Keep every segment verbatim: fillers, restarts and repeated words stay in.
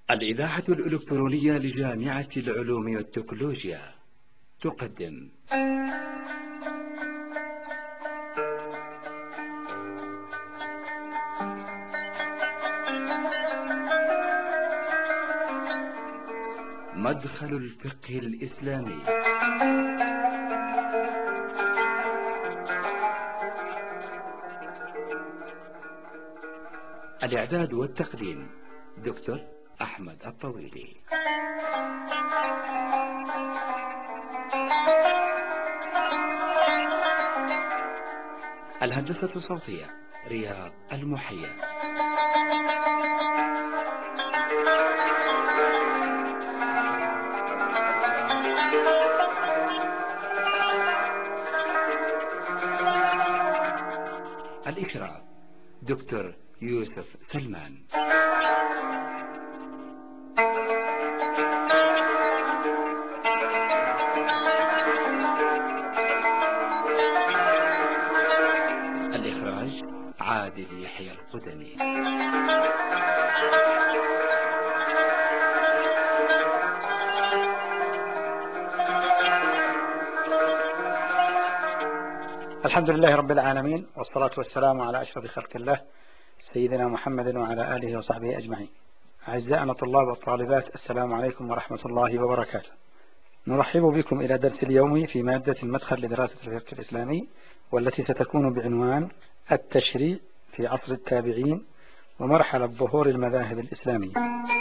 الإذاعة الإلكترونية لجامعة العلوم والتكنولوجيا تقدم مدخل الفقه الإسلامي. الإعداد والتقديم دكتور أحمد الطويلي. الهندسة الصوتية رياض المحيا. الإشراف دكتور يوسف سلمان. الإخراج عادل يحيى القدمي. الحمد لله رب العالمين، والصلاة والسلام على أشرف خلق الله سيدنا محمد وعلى آله وصحبه أجمعين. أعزائنا الطلاب والطالبات، السلام عليكم ورحمة الله وبركاته. نرحب بكم إلى درس اليوم في مادة المدخل لدراسة الفقه الإسلامي، والتي ستكون بعنوان التشريع في عصر التابعين ومرحلة ظهور المذاهب الإسلامية.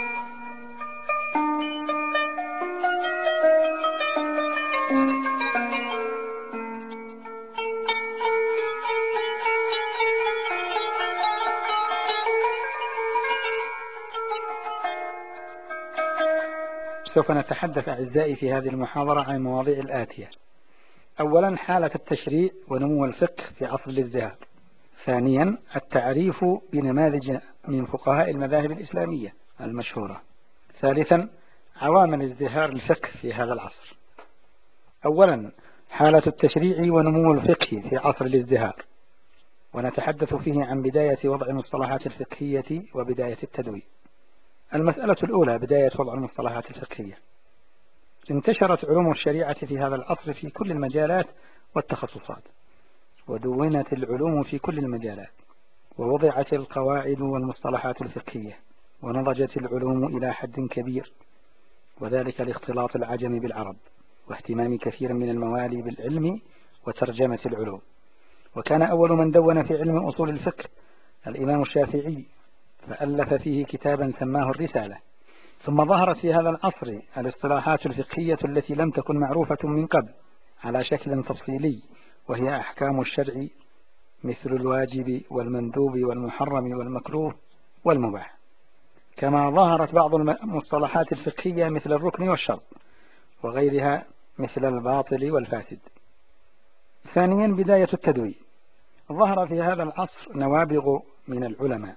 سوف نتحدث أعزائي في هذه المحاضرة عن المواضيع الآتية: أولا، حالة التشريع ونمو الفقه في عصر الازدهار. ثانيا، التعريف بنماذج من فقهاء المذاهب الإسلامية المشهورة. ثالثا، عوامل ازدهار الفقه في هذا العصر. أولا، حالة التشريع ونمو الفقه في عصر الازدهار، ونتحدث فيه عن بداية وضع المصطلحات الفقهية وبداية التدوين. المسألة الأولى: بداية وضع المصطلحات الفقهية. انتشرت علوم الشريعة في هذا العصر في كل المجالات والتخصصات، ودونت العلوم في كل المجالات، ووضعت القواعد والمصطلحات الفقهية، ونضجت العلوم إلى حد كبير، وذلك لاختلاط العجم بالعرب واهتمام كثير من الموالي بالعلم وترجمة العلوم. وكان أول من دون في علم أصول الفقه الإمام الشافعي، فألف فيه كتابا سماه الرسالة. ثم ظهرت في هذا العصر الاصطلاحات الفقهية التي لم تكن معروفة من قبل على شكل تفصيلي، وهي أحكام الشرع مثل الواجب والمندوب والمحرم والمكروه والمباح، كما ظهرت بعض المصطلحات الفقهية مثل الركن والشرط، وغيرها مثل الباطل والفاسد. ثانيا، بداية التدوين. ظهر في هذا العصر نوابغ من العلماء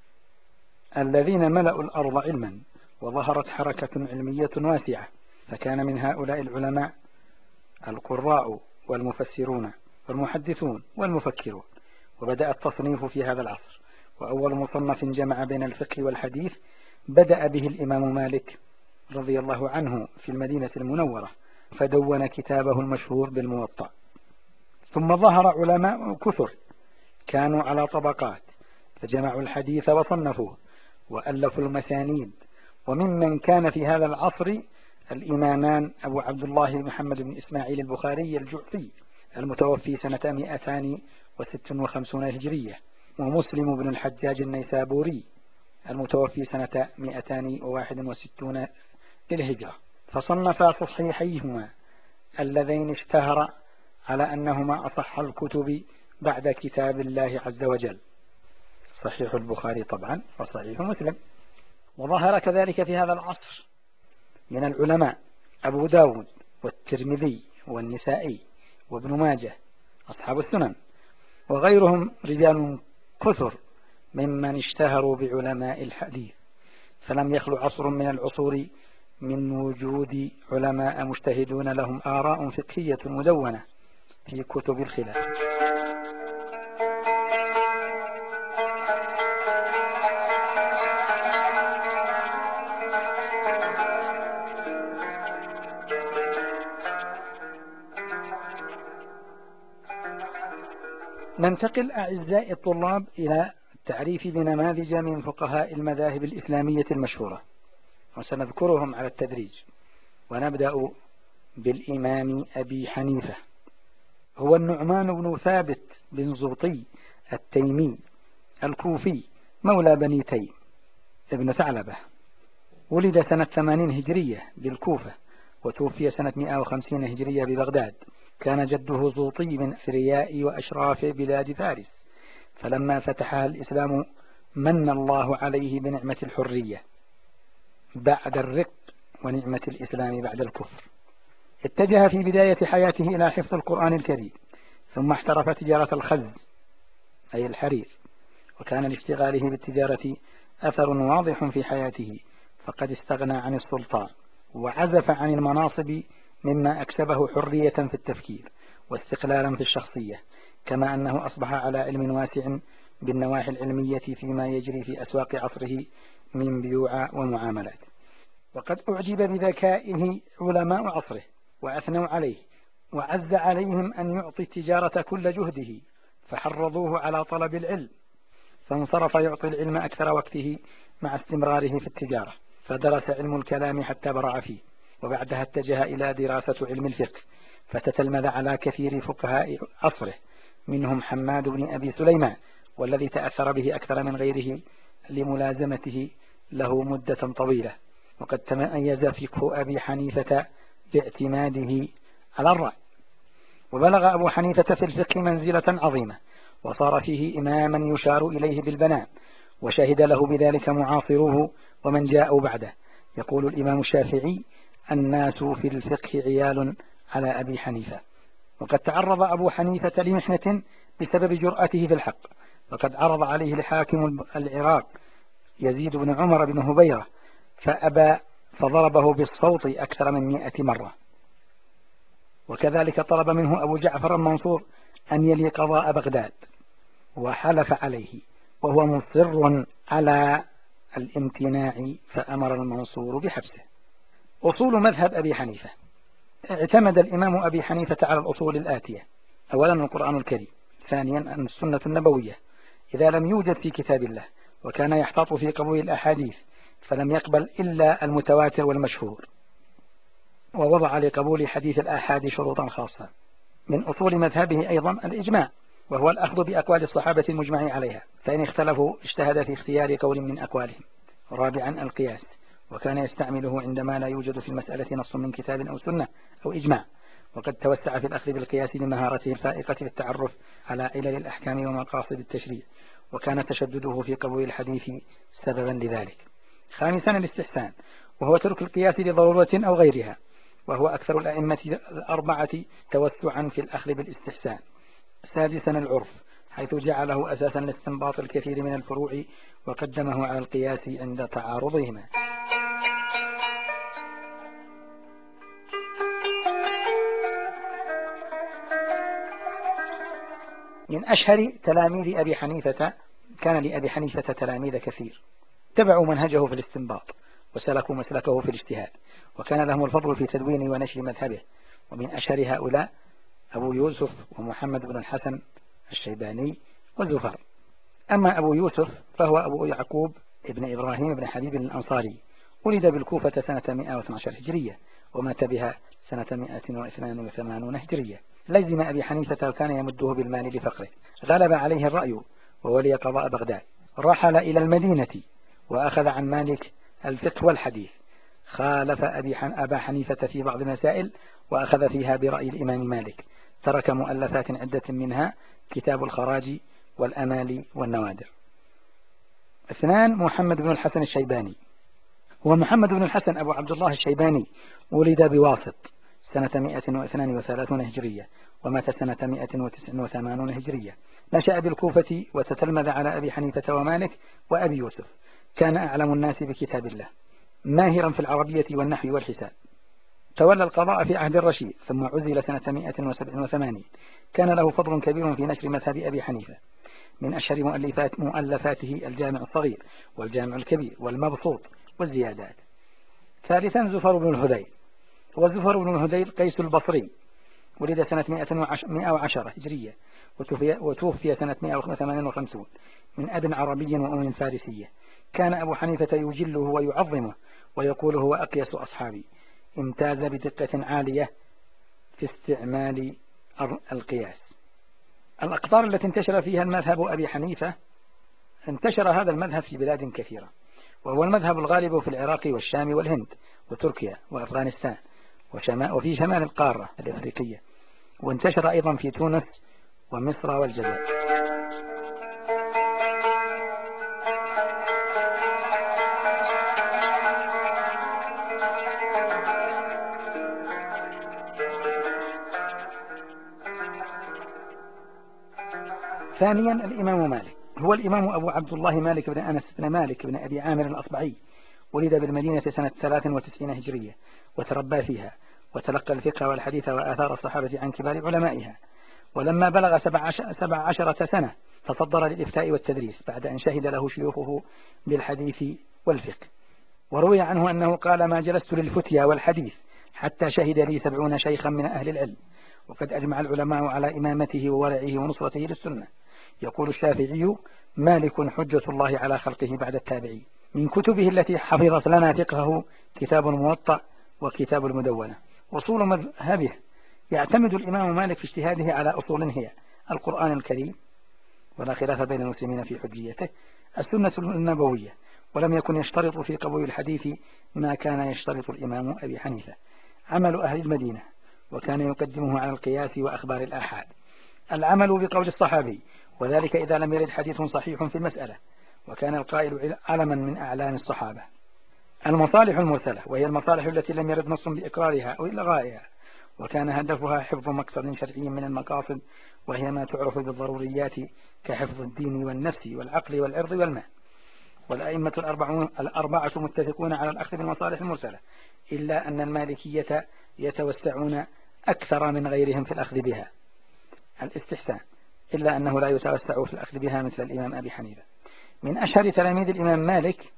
الذين ملأوا الأرض علما، وظهرت حركة علمية واسعة، فكان من هؤلاء العلماء القراء والمفسرون والمحدثون والمفكرون. وبدأ التصنيف في هذا العصر، وأول مصنف جمع بين الفقه والحديث بدأ به الإمام مالك رضي الله عنه في المدينة المنورة، فدون كتابه المشهور بالموطأ. ثم ظهر علماء كثر كانوا على طبقات، فجمعوا الحديث وصنفوه وألفوا المسانيد. وممن كان في هذا العصر الإمامان أبو عبد الله محمد بن إسماعيل البخاري الجعفي المتوفي سنة مئتين وست وخمسين هجرية، ومسلم بن الحجاج النيسابوري المتوفي سنة مئتين وواحد وستين للهجرة، فصنفا صحيحيهما اللذين اشتهر على أنهما أصح الكتب بعد كتاب الله عز وجل، صحيح البخاري طبعا وصحيح مسلم. وظهر كذلك في هذا العصر من العلماء أبو داود والترمذي والنسائي وابن ماجه أصحاب السنن، وغيرهم رجال كثر ممن اشتهروا بعلماء الحديث، فلم يخلو عصر من العصور من وجود علماء مجتهدون لهم آراء فقهية مدونة في كتب الخلاف. ننتقل أعزائي الطلاب إلى التعريف بنماذج من فقهاء المذاهب الإسلامية المشهورة، وسنذكرهم على التدريج. ونبدأ بالإمام أبي حنيفة، هو النعمان بن ثابت بن زبطي التيمي الكوفي مولى بني تيم ابن ثعلبة. ولد سنة ثمانين هجرية بالكوفة، وتوفي سنة مئة وخمسين هجرية ببغداد. كان جده زوطي من أثرياء وأشراف بلاد فارس، فلما فتحها الإسلام من الله عليه بنعمة الحرية بعد الرق ونعمة الإسلام بعد الكفر. اتجه في بداية حياته إلى حفظ القرآن الكريم، ثم احترف تجارة الخز أي الحرير، وكان لاشتغاله بالتجارة أثر واضح في حياته، فقد استغنى عن السلطان وعزف عن المناصب، مما أكسبه حرية في التفكير واستقلالا في الشخصية، كما أنه أصبح على علم واسع بالنواحي العلمية فيما يجري في أسواق عصره من بيوع ومعاملات. وقد أعجب بذكائه علماء عصره وأثنوا عليه، وعز عليهم أن يعطي التجارة كل جهده، فحرضوه على طلب العلم، فانصرف يعطي العلم أكثر وقته مع استمراره في التجارة، فدرس علم الكلام حتى برع فيه، وبعدها اتجه إلى دراسة علم الفقه، فتتلمذ على كثير فقهاء عصره، منهم حماد بن أبي سليمان، والذي تأثر به أكثر من غيره لملازمته له مدة طويلة. وقد تميز فقه أبي حنيفة باعتماده على الرأي، وبلغ أبو حنيفة في الفقه منزلة عظيمة، وصار فيه إماما يشار إليه بالبنان، وشهد له بذلك معاصروه ومن جاءوا بعده. يقول الإمام الشافعي: الناس في الفقه عيال على أبي حنيفة. وقد تعرض أبو حنيفة لمحنة بسبب جرأته في الحق، وقد عرض عليه الحاكم العراق يزيد بن عمر بن هبيرة فأبى، فضربه بالصوت أكثر من مئة مرة. وكذلك طلب منه أبو جعفر المنصور أن يلي قضاء بغداد، وحلف عليه وهو مصر على الامتناع، فأمر المنصور بحبسه. أصول مذهب أبي حنيفة: اعتمد الإمام أبي حنيفة على الأصول الآتية: أولا القرآن الكريم، ثانيا السنة النبوية إذا لم يوجد في كتاب الله، وكان يحتاط في قبول الأحاديث فلم يقبل إلا المتواتر والمشهور، ووضع لقبول حديث الآحاد شروطا خاصة. من أصول مذهبه أيضا الإجماع، وهو الأخذ بأقوال الصحابة المجمع عليها، فإن اختلفوا اجتهد في اختيار قول من أقوالهم. رابعا القياس، وكان يستعمله عندما لا يوجد في المسألة نص من كتاب أو سنة أو إجماع، وقد توسع في الأخذ بالقياس لمهارته الفائقة في التعرف على علل الأحكام ومقاصد التشريع، وكان تشدده في قبول الحديث سببا لذلك. خامسا الاستحسان، وهو ترك القياس لضرورة أو غيرها، وهو أكثر الأئمة الأربعة توسعا في الأخذ بالاستحسان. سادسا العرف، حيث جعله أساسا لاستنباط الكثير من الفروع، وقدمه على القياس عند تعارضهما. من أشهر تلاميذ أبي حنيفة، كان لأبي حنيفة تلاميذ كثير تبعوا منهجه في الاستنباط وسلكوا مسلكه في الاجتهاد، وكان لهم الفضل في تدوين ونشر مذهبه. ومن أشهر هؤلاء أبو يوسف ومحمد بن الحسن الشيباني وزفر. أما أبو يوسف فهو أبو يعقوب ابن إبراهيم بن حبيب الأنصاري، ولد بالكوفة سنة مئة واثني عشر هجرية، ومات بها سنة مئة واثنين وثمانين هجرية. لزم أبي حنيفة وكان يمده بالمال لفقره، غلب عليه الرأي وولي قضاء بغداد. رحل إلى المدينة وأخذ عن مالك الفقه والحديث، خالف أبي حن... أبا حنيفة في بعض المسائل وأخذ فيها برأي الإمام مالك. ترك مؤلفات عدة، منها كتاب الخراج والأمال والنوادر. اثنان محمد بن الحسن الشيباني، هو محمد بن الحسن أبو عبد الله الشيباني، ولد بواسط سنة مئة واثنين وثلاثين هجرية، ومات سنة مئة وتسعة وثمانين هجرية. نشأ بالكوفة وتتلمذ على أبي حنيفة ومالك وأبي يوسف. كان أعلم الناس بكتاب الله، ماهرا في العربية والنحو والحساب. تولى القضاء في عهد الرشيد، ثم عزل سنة مئة وسبع وثمانين. كان له فضل كبير في نشر مذهب أبي حنيفة. من أشهر مؤلفات مؤلفاته الجامع الصغير والجامع الكبير والمبسوط والزيادات. ثالثا زفر بن الهذيل، وزفر بن الهذيل قيس البصري، ولد سنة مئة وعشرة هجرية وتوفي, وتوفي سنة مئة وثمانية وخمسين من أب عربي وأم فارسية. كان أبو حنيفة يجله ويعظمه ويقول هو أقيس أصحابي. امتاز بدقة عالية في استعمال القياس. الأقطار التي انتشر فيها المذهب أبي حنيفة: انتشر هذا المذهب في بلاد كثيرة، وهو المذهب الغالب في العراق والشام والهند وتركيا وأفغانستان وفي شمال القارة الإفريقية، وانتشر أيضا في تونس ومصر والجزائر. ثانيا الإمام مالك، هو الإمام أبو عبد الله مالك بن أنس بن مالك بن أبي عامر الأصبعي، ولد بالمدينة سنة ثلاث وتسعين هجرية وتربى فيها، وتلقى الفقه والحديث وآثار الصحابة عن كبار علمائها. ولما بلغ سبع عشرة سنة تصدر للإفتاء والتدريس بعد أن شهد له شيوخه بالحديث والفقه. وروي عنه أنه قال: ما جلست للفتيا والحديث حتى شهد لي سبعون شيخا من أهل العلم. وقد أجمع العلماء على إمامته وورعه ونصرته للسنة. يقول الشافعي: مالك حجة الله على خلقه بعد التابعين. من كتبه التي حفظت لنا فقهه كتاب الموطأ وكتاب المدونة. أصول مذهبه: يعتمد الإمام مالك في اجتهاده على أصول هي: القرآن الكريم، ولا خلاف بين المسلمين في حجيته، السنة النبوية، ولم يكن يشترط في قبول الحديث ما كان يشترط الإمام أبي حنيفة، عمل أهل المدينة، وكان يقدمه على القياس وأخبار الآحاد، العمل بقول الصحابي، وذلك إذا لم يرد حديث صحيح في المسألة، وكان القائل علما من أعلام الصحابة. المصالح المرسلة، وهي المصالح التي لم يرد نص بإقرارها أو إلغائها، وكان هدفها حفظ مقصد شرعي من المقاصد، وهي ما تعرف بالضروريات كحفظ الدين والنفس والعقل والعرض والمال. والأئمة الأربعة متفقون على الأخذ بالمصالح المرسلة، إلا أن المالكية يتوسعون أكثر من غيرهم في الأخذ بها، الاستحسان، إلا أنه لا يتوسع في الأخذ بها مثل الإمام أبي حنيفة. من أشهر تلاميذ الإمام مالك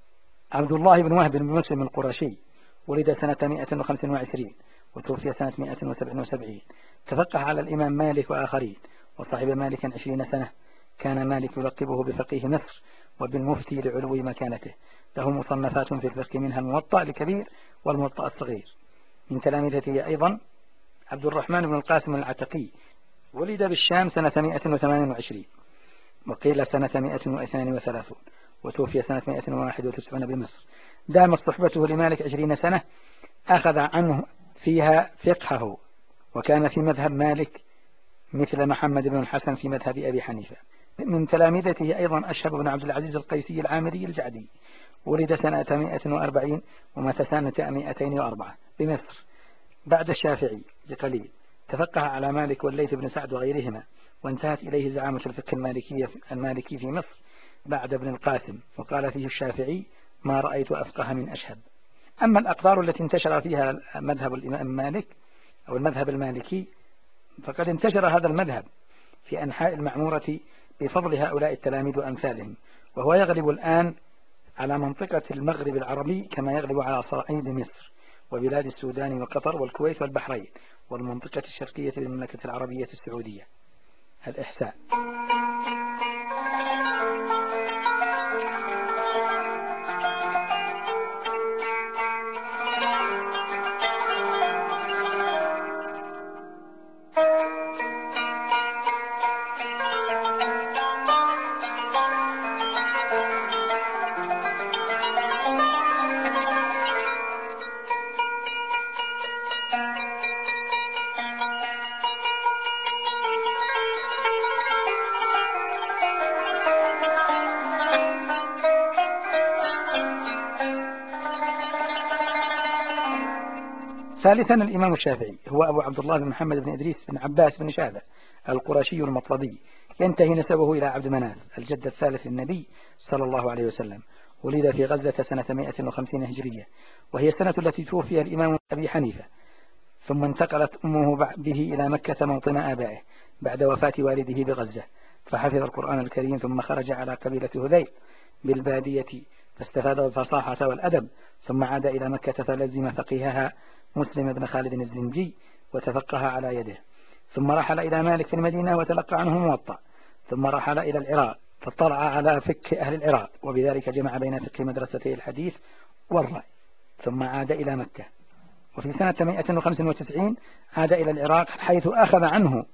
عبد الله بن وهب بن مسلم القرشي، ولد سنة مئة وخمسة وعشرين وتوفي سنة مئة وسبعة وسبعين. تفقه على الإمام مالك وآخرين، وصاحب مالكا عشرين سنة. كان مالك يلقبه بفقيه مصر وبالمفتي لعلو مكانته. له مصنفات في الفقه، منها الموطأ الكبير والموطأ الصغير. من تلامذته أيضا عبد الرحمن بن القاسم العتقي، ولد بالشام سنة مئة وثمانية وعشرين وقيل سنة مئة واثنين وثلاثين، وتوفي سنة مئة وواحد وتسعين بمصر. دامت صحبته لمالك عشرين سنة، أخذ عنه فيها فقهه، وكان في مذهب مالك مثل محمد بن الحسن في مذهب أبي حنيفة. من تلامذته أيضا أشهب بن عبد العزيز القيسي العامري الجعدي، ولد سنة مئة وأربعين ومات سنة مئتين وأربعة بمصر بعد الشافعي بقليل. تفقه على مالك والليث بن سعد وغيرهما، وانتهت إليه زعامة الفقه المالكي المالكي في مصر بعد ابن القاسم، وقال فيه الشافعي: ما رأيت أفقه من أشهب. أما الأقطار التي انتشر فيها مذهب الإمام مالك أو المذهب المالكي، فقد انتشر هذا المذهب في أنحاء المعمورة بفضل هؤلاء التلاميذ وأمثالهم، وهو يغلب الآن على منطقة المغرب العربي كما يغلب على صعيد مصر وبلاد السودان وقطر والكويت والبحرين والمنطقة الشرقية للمملكة العربية السعودية. الإحساء. ثالثا الإمام الشافعي، هو أبو عبد الله بن محمد بن إدريس بن عباس بن شهبة القرشي المطلبي، ينتهي نسبه إلى عبد مناف الجد الثالث للنبي صلى الله عليه وسلم. ولد في غزة سنة مئة وخمسين هجرية، وهي السنة التي توفي الإمام أبي حنيفة، ثم انتقلت أمه به إلى مكة موطن آبائه بعد وفاة والده بغزة، فحفظ القرآن الكريم، ثم خرج على قبيلة هذيل بالبادية فاستفاد الفصاحة والأدب، ثم عاد إلى مكة فلزم فقيهها مسلم بن خالد الزنجي وتفقه على يده، ثم رحل إلى مالك في المدينة وتلقى عنه موطأ، ثم رحل إلى العراق فاطلع على فقه أهل العراق، وبذلك جمع بين فقه مدرستي الحديث والرأي، ثم عاد إلى مكة. وفي سنة مئة وخمسة وتسعين عاد إلى العراق حيث أخذ عنه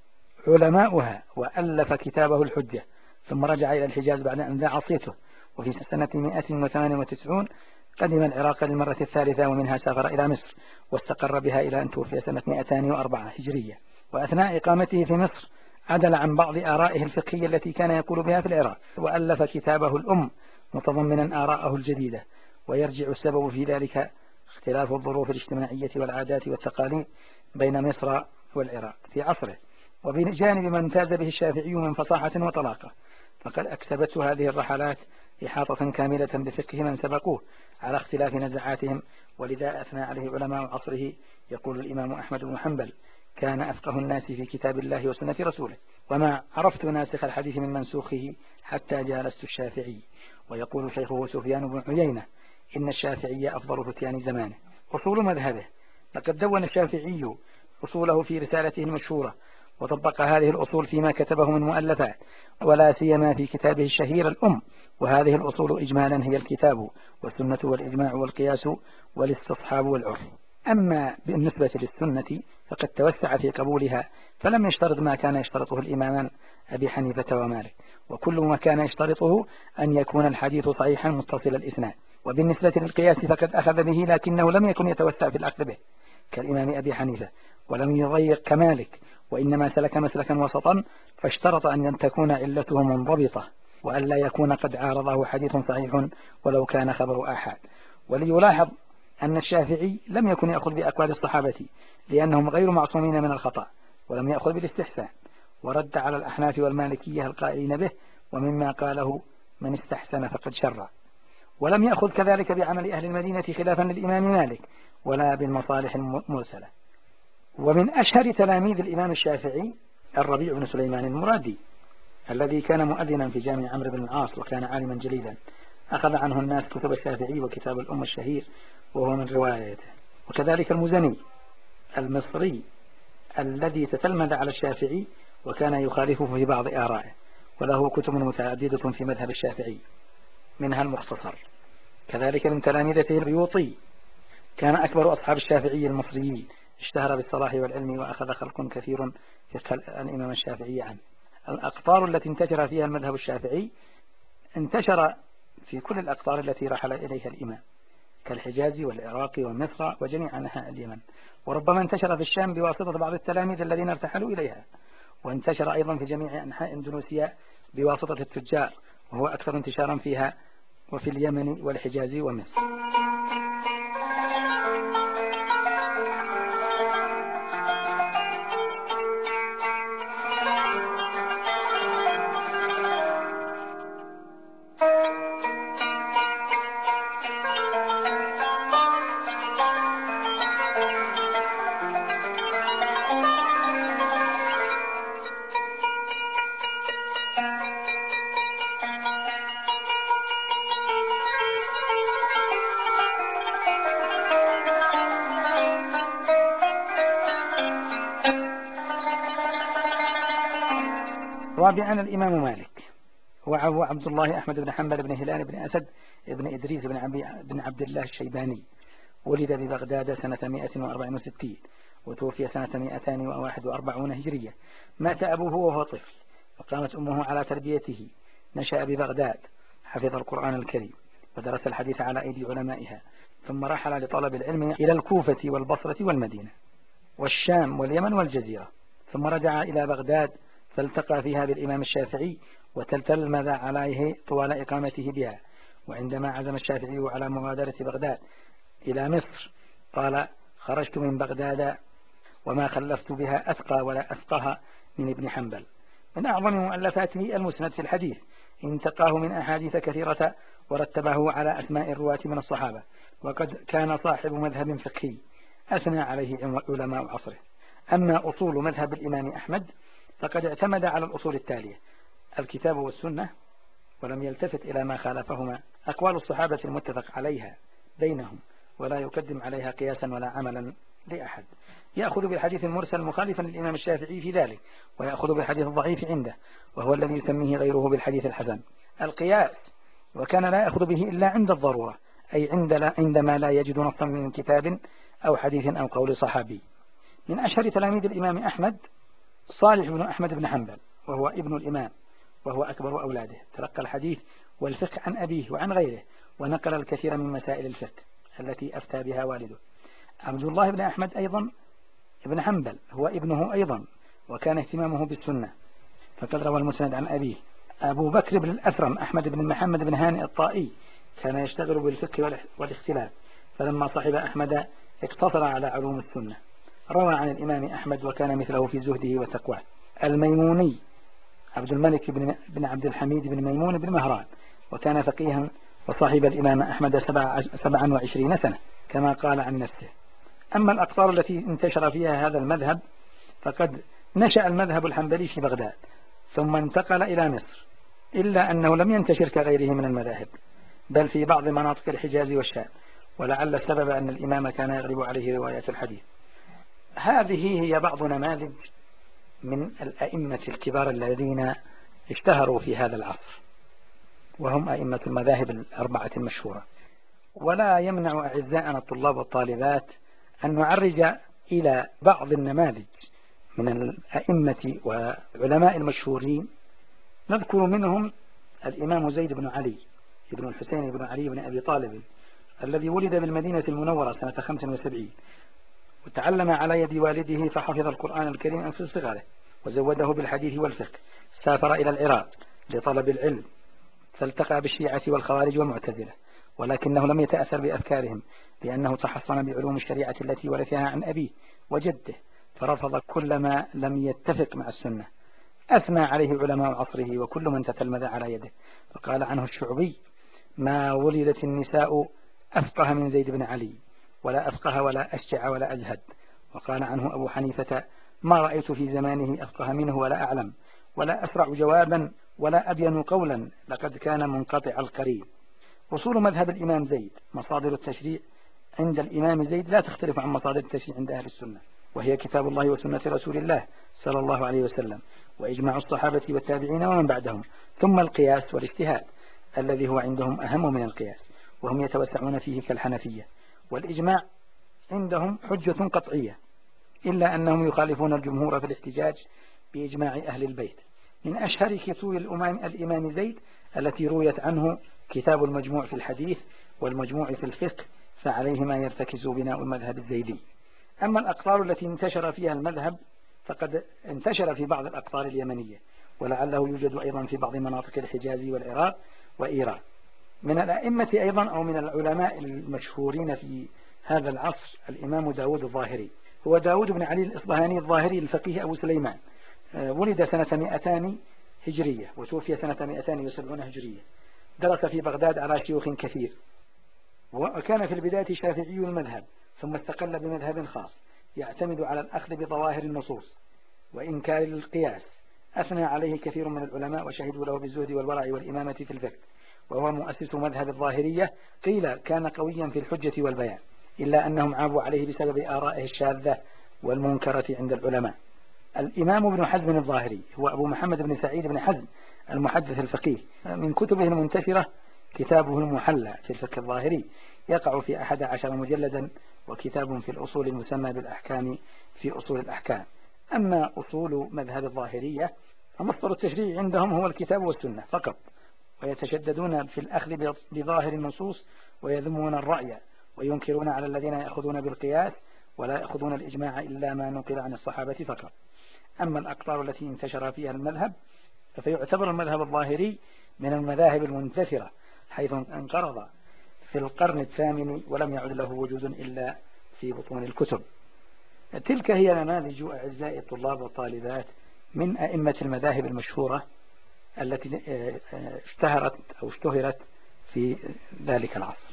علماؤها وألف كتابه الحجة، ثم رجع إلى الحجاز بعد أن ذاع صيته. وفي سنة مئة وثمانية وتسعين قدم العراق للمرة الثالثة، ومنها سافر إلى مصر واستقر بها إلى أن توفي سنة مئتين وأربعة هجرية. وأثناء إقامته في مصر عدل عن بعض آرائه الفقهية التي كان يقول بها في العراق، وألف كتابه الأم متضمنا آراءه الجديدة، ويرجع السبب في ذلك اختلاف الظروف الاجتماعية والعادات والتقاليد بين مصر والعراق في عصره. وبجانب ما امتاز به الشافعي من فصاحة وطلاقة، فقد أكسبته هذه الرحلات إحاطة كاملة بفقه من سبقوه على اختلاف نزعاتهم، ولذا أثنى عليه علماء عصره. يقول الإمام أحمد بن حنبل: كان أفقه الناس في كتاب الله وسنة رسوله، وما عرفت ناسخ الحديث من منسوخه حتى جالست الشافعي. ويقول شيخه سفيان بن عيينة: إن الشافعي أفضل فتيان زمانه. أصول مذهبه: لقد دون الشافعي أصوله في رسالته المشهورة، وطبق هذه الأصول فيما كتبه من مؤلفات، ولا سيما في كتابه الشهير الأم. وهذه الأصول إجمالا هي الكتاب والسنة والإجماع والقياس والاستصحاب والعرف. أما بالنسبة للسنة فقد توسع في قبولها، فلم يشترط ما كان يشترطه الإمامان أبي حنيفة ومالك، وكل ما كان يشترطه أن يكون الحديث صحيحا متصل الإسناد. وبالنسبة للقياس فقد أخذ به، لكنه لم يكن يتوسع في الأخذ به كالإمام أبي حنيفة، ولم يضيق كمالك، وإنما سلك مسلكا وسطا، فاشترط أن تكون علته منضبطة، وأن لا يكون قد عارضه حديث صحيح ولو كان خبر آحاد. وليلاحظ أن الشافعي لم يكن يأخذ بأقوال الصحابة لأنهم غير معصومين من الخطأ، ولم يأخذ بالاستحسان، ورد على الأحناف والمالكية القائلين به: ومما قاله من استحسن فقد شرع. ولم يأخذ كذلك بعمل أهل المدينة خلافا للإمام مالك، ولا بالمصالح المرسلة. ومن أشهر تلاميذ الإمام الشافعي الربيع بن سليمان المرادي، الذي كان مؤذنا في جامع عمرو بن العاص، وكان عالما جليلا. أخذ عنه الناس كتب الشافعي وكتاب الأم الشهير وهو من روايته. وكذلك المزني المصري الذي تتلمذ على الشافعي وكان يخالفه في بعض آرائه، وله كتب متعددة في مذهب الشافعي منها المختصر. كذلك من تلامذته البيوطي، كان أكبر أصحاب الشافعي المصريين، اشتهر بالصلاح والعلم، وأخذ خلق كثير فقه الإمام الشافعي عنه. الأقطار التي انتشر فيها المذهب الشافعي انتشر في كل الأقطار التي رحل إليها الإمام، كالحجاز والعراق ومصر وجميع أنحاء اليمن، وربما انتشر في الشام بواسطة بعض التلاميذ الذين ارتحلوا إليها، وانتشر أيضا في جميع أنحاء إندونيسيا بواسطة التجار، وهو أكثر انتشارا فيها، وفي اليمن والحجاز ومصر. رابعا الإمام مالك، وهو عبد الله أحمد بن حنبل بن هلال بن أسد بن إدريس بن عبد الله الشيباني، ولد ببغداد سنة مئة وأربعة وستين وتوفي سنة مئتين وواحد وأربعين هجرية. مات أبوه وهو طفل، وقامت أمه على تربيته. نشأ ببغداد، حفظ القرآن الكريم ودرس الحديث على أيدي علمائها، ثم رحل لطلب العلم إلى الكوفة والبصرة والمدينة والشام واليمن والجزيرة، ثم رجع إلى بغداد فالتقى فيها بالإمام الشافعي وتلتلمذ عليه طوال إقامته بها. وعندما عزم الشافعي على مغادرة بغداد إلى مصر قال: خرجت من بغداد وما خلفت بها أثقى ولا أفقه من ابن حنبل. من أعظم مؤلفاته المسند في الحديث، انتقاه من أحاديث كثيرة ورتبه على أسماء الرواة من الصحابة، وقد كان صاحب مذهب فقهي أثنى عليه علماء عصره. أما أصول مذهب الإمام أحمد فقد اعتمد على الأصول التالية: الكتاب والسنة، ولم يلتفت إلى ما خالفهما، أقوال الصحابة المتفق عليها بينهم، ولا يقدم عليها قياسا ولا عملا لأحد، يأخذ بالحديث المرسل مخالفا للإمام الشافعي في ذلك، ويأخذ بالحديث الضعيف عنده، وهو الذي يسميه غيره بالحديث الحسن. القياس، وكان لا يأخذ به إلا عند الضرورة، أي عند لا عندما لا يجد نصا من كتاب أو حديث أو قول صحابي. من أشهر تلاميذ الإمام أحمد صالح بن أحمد بن حنبل، وهو ابن الإمام وهو أكبر أولاده، تلقى الحديث والفقه عن أبيه وعن غيره، ونقل الكثير من مسائل الفقه التي أفتى بها والده. عبد الله بن أحمد أيضا ابن حنبل هو ابنه أيضا، وكان اهتمامه بالسنة، فقد روى المسند عن أبيه. أبو بكر بن الأثرم أحمد بن محمد بن هانئ الطائي كان يشتغل بالفقه والاختلاف، فلما صحب أحمد اقتصر على علوم السنة. روى عن الإمام أحمد وكان مثله في زهده وتقواه. الميموني عبد الملك بن عبد الحميد بن ميمون بن مهران، وكان فقيها وصاحب الإمام أحمد سبعا وعشرين سنة كما قال عن نفسه. أما الأقطار التي انتشر فيها هذا المذهب فقد نشأ المذهب الحنبلي في بغداد ثم انتقل إلى مصر، إلا أنه لم ينتشر كغيره من المذاهب، بل في بعض مناطق الحجاز والشام، ولعل السبب أن الإمام كان يغلب عليه رواية الحديث. هذه هي بعض نماذج من الأئمة الكبار الذين اشتهروا في هذا العصر، وهم أئمة المذاهب الأربعة المشهورة. ولا يمنع أعزائنا الطلاب والطالبات أن نعرج إلى بعض النماذج من الأئمة والعلماء المشهورين. نذكر منهم الإمام زيد بن علي بن الحسين بن علي بن أبي طالب، الذي ولد بالمدينة المنورة سنة خمس وسبعين، وتعلم على يد والده فحفظ القرآن الكريم في صغره، وزوده بالحديث والفقه. سافر إلى العراق لطلب العلم، فالتقى بالشيعة والخوارج والمعتزلة، ولكنه لم يتأثر بأفكارهم، لأنه تحصن بعلوم الشريعة التي ورثها عن أبيه وجده، فرفض كل ما لم يتفق مع السنة. أثنى عليه علماء عصره وكل من تتلمذ على يده، فقال عنه الشعبي: ما ولدت النساء أفقه من زيد بن علي، ولا أفقه ولا أشجع ولا أزهد. وقال عنه أبو حنيفة: ما رأيت في زمانه أفقه منه ولا أعلم، ولا أسرع جوابا ولا أبين قولا، لقد كان منقطع القريب. أصول مذهب الإمام زيد: مصادر التشريع عند الإمام زيد لا تختلف عن مصادر التشريع عند أهل السنة، وهي كتاب الله وسنة رسول الله صلى الله عليه وسلم، وإجماع الصحابة والتابعين ومن بعدهم، ثم القياس والاجتهاد الذي هو عندهم أهم من القياس، وهم يتوسعون فيه كالحنفية. والإجماع عندهم حجة قطعية، إلا أنهم يخالفون الجمهور في الاحتجاج بإجماع أهل البيت. من أشهر كتب الإمام زيد التي رويت عنه كتاب المجموع في الحديث والمجموع في الفقه، فعليهما يرتكز بناء المذهب الزيدي. أما الأقطار التي انتشر فيها المذهب فقد انتشر في بعض الأقطار اليمنية، ولعله يوجد أيضا في بعض مناطق الحجاز والعراق وإيران. من الأئمة أيضا أو من العلماء المشهورين في هذا العصر الإمام داود الظاهري، هو داود بن علي الإصبهاني الظاهري الفقيه أبو سليمان، ولد سنة مئتان هجرية وتوفي سنة مئتين وسبعين هجرية. درس في بغداد على شيوخ كثير، وكان في البداية شافعي المذهب، ثم استقل بمذهب خاص يعتمد على الأخذ بظواهر النصوص وإنكار القياس. أثنى عليه كثير من العلماء وشهدوا له بالزهد والورع والإمامة في الفقه، وهو مؤسس مذهب الظاهرية. قيل كان قويا في الحجة والبيان، إلا أنهم عابوا عليه بسبب آرائه الشاذة والمنكرة عند العلماء. الإمام ابن حزم الظاهري هو أبو محمد بن سعيد بن حزم المحدث الفقيه، من كتبه المنتشرة كتابه المحلى في الفقه الظاهري، يقع في أحد عشر مجلدا، وكتاب في الأصول المسمى بالأحكام في أصول الأحكام. أما أصول مذهب الظاهرية فمصدر التشريع عندهم هو الكتاب والسنة فقط، ويتشددون في الأخذ بظاهر النصوص ويذمون الرأي، وينكرون على الذين يأخذون بالقياس، ولا يأخذون الإجماع إلا ما نقل عن الصحابة فقط. أما الأقطار التي انتشر فيها المذهب فيعتبر المذهب الظاهري من المذاهب المنتثرة، حيث انقرض في القرن الثامن ولم يعد له وجود إلا في بطون الكتب. تلك هي نماذج أعزائي الطلاب والطالبات من أئمة المذاهب المشهورة التي اشتهرت أو اشتهرت في ذلك العصر.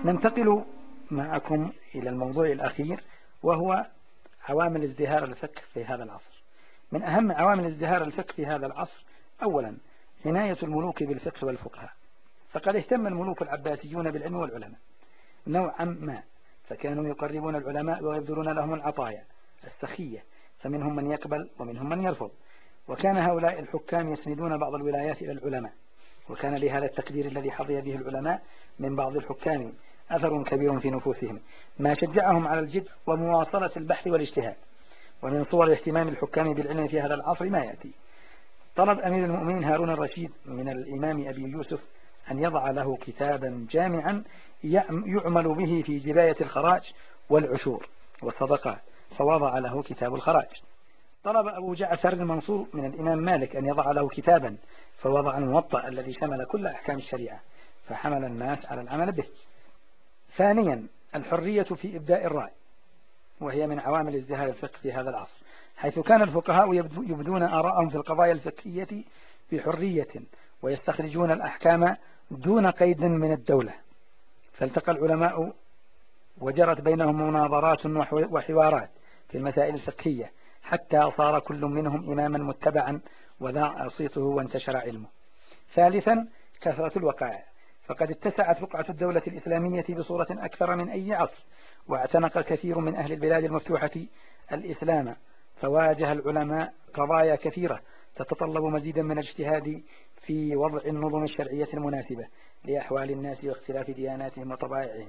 ننتقل معكم إلى الموضوع الأخير، وهو عوامل ازدهار الفقه في هذا العصر. من أهم عوامل ازدهار الفقه في هذا العصر أولا عناية الملوك بالفقه والفقهاء، فقد اهتم الملوك العباسيون بالعلم والعلماء نوعا ما، فكانوا يقربون العلماء ويبذلون لهم العطايا السخية، فمنهم من يقبل ومنهم من يرفض، وكان هؤلاء الحكام يسندون بعض الولايات إلى العلماء، وكان لهذا التقدير الذي حظي به العلماء من بعض الحكام أثر كبير في نفوسهم، ما شجعهم على الجد ومواصلة البحث والاجتهاد. ومن صور اهتمام الحكام بالعلم في هذا العصر ما يأتي: طلب أمير المؤمنين هارون الرشيد من الإمام أبي يوسف أن يضع له كتابا جامعا يعمل به في جباية الخراج والعشور والصدقات، فوضع له كتاب الخراج. طلب أبو جعفر المنصور من الإمام مالك أن يضع له كتابا، فوضع الموطأ الذي شمل كل أحكام الشريعة، فحمل الناس على العمل به. ثانيا الحرية في إبداء الرأي، وهي من عوامل ازدهار الفقه في هذا العصر، حيث كان الفقهاء يبدون آراءهم في القضايا الفقهية بحرية، ويستخرجون الأحكام دون قيد من الدولة. فالتقى العلماء وجرت بينهم مناظرات وحوارات في المسائل الفقهية، حتى صار كل منهم إماما متبعا وذاع صيته وانتشر علمه. ثالثا كثرة الوقائع، فقد اتسعت بقعة الدولة الإسلامية بصورة أكثر من أي عصر، واعتنق كثير من أهل البلاد المفتوحة الإسلام، فواجه العلماء قضايا كثيرة تتطلب مزيدا من الاجتهاد في وضع النظم الشرعية المناسبة لأحوال الناس واختلاف دياناتهم وطبائعهم.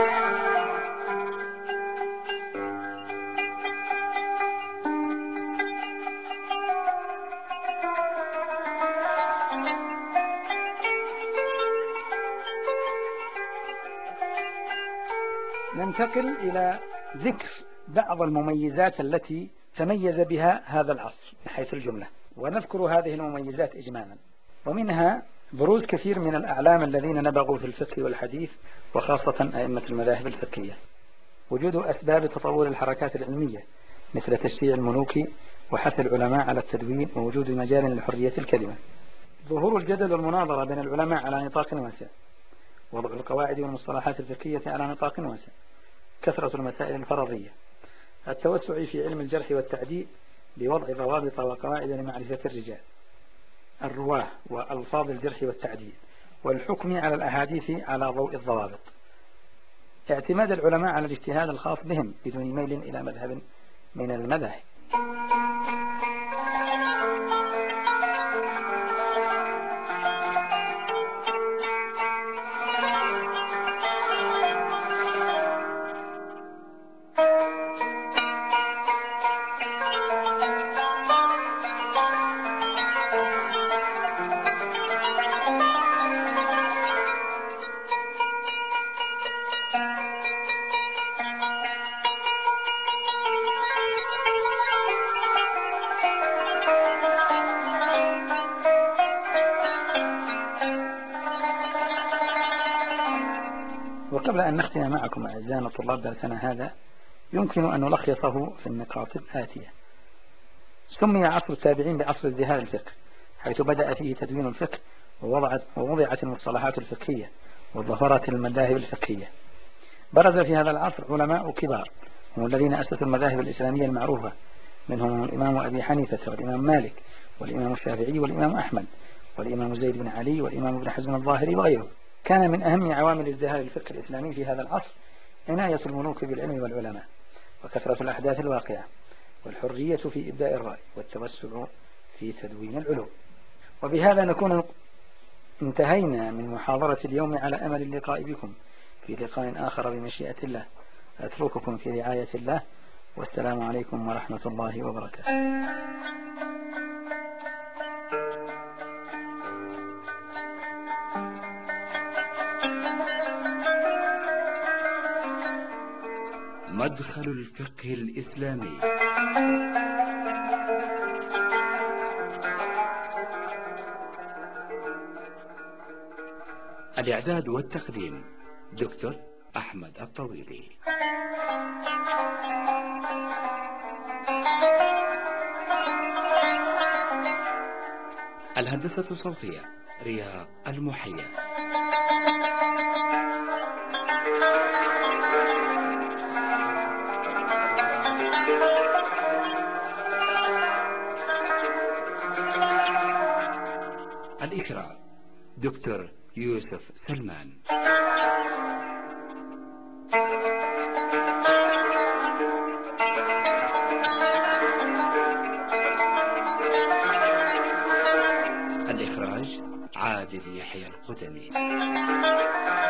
ننتقل إلى ذكر بعض المميزات التي تميز بها هذا العصر من حيث الجملة، ونذكر هذه المميزات إجمالا. ومنها بروز كثير من الأعلام الذين نبغوا في الفقه والحديث، وخاصة أئمة المذاهب الفقهية. وجود أسباب تطور الحركات العلمية مثل تشريع الملوك وحث العلماء على التدوين، ووجود مجال لحرية الكلمة. ظهور الجدل والمناظرة بين العلماء على نطاق واسع، وضع القواعد والمصطلحات الفقهية على نطاق واسع، كثرة المسائل الفرضية، التوسع في علم الجرح والتعديل بوضع ضوابط وقواعد لمعرفة الرجال، الرواه وألفاظ الجرح والتعديل، والحكم على الأحاديث على ضوء الضوابط، اعتماد العلماء على الاجتهاد الخاص بهم بدون ميل إلى مذهب من المذاهب. وقبل أن نختم معكم أعزائنا الطلاب درسنا هذا، يمكن أن نلخصه في النقاط الآتية. سمي عصر التابعين بعصر ازدهار الفقه، حيث بدأ فيه تدوين الفقه ووضعت, ووضعت المصطلحات الفقهية وظهرت المذاهب الفقهية. برز في هذا العصر علماء كبار هم الذين أسسوا المذاهب الإسلامية المعروفة، منهم الإمام أبي حنيفة والإمام مالك والإمام الشافعي والإمام أحمد والإمام زيد بن علي والإمام ابن حزم الظاهري وغيرهم. كان من أهم عوامل ازدهار الفقه الإسلامي في هذا العصر عناية الملوك بالعلم والعلماء، وكثرة الأحداث الواقعة، والحرية في إبداء الرأي، والتوسع في تدوين العلوم. وبهذا نكون انتهينا من محاضرة اليوم، على أمل اللقاء بكم في لقاء آخر بمشيئة الله. أترككم في رعاية الله، والسلام عليكم ورحمة الله وبركاته. مدخل الفقه الإسلامي. الإعداد والتقديم دكتور أحمد الطويلي. الهندسة الصوتية رياض المحيا. الإشراف دكتور يوسف سلمان. الإخراج عادل يحيى القدمي.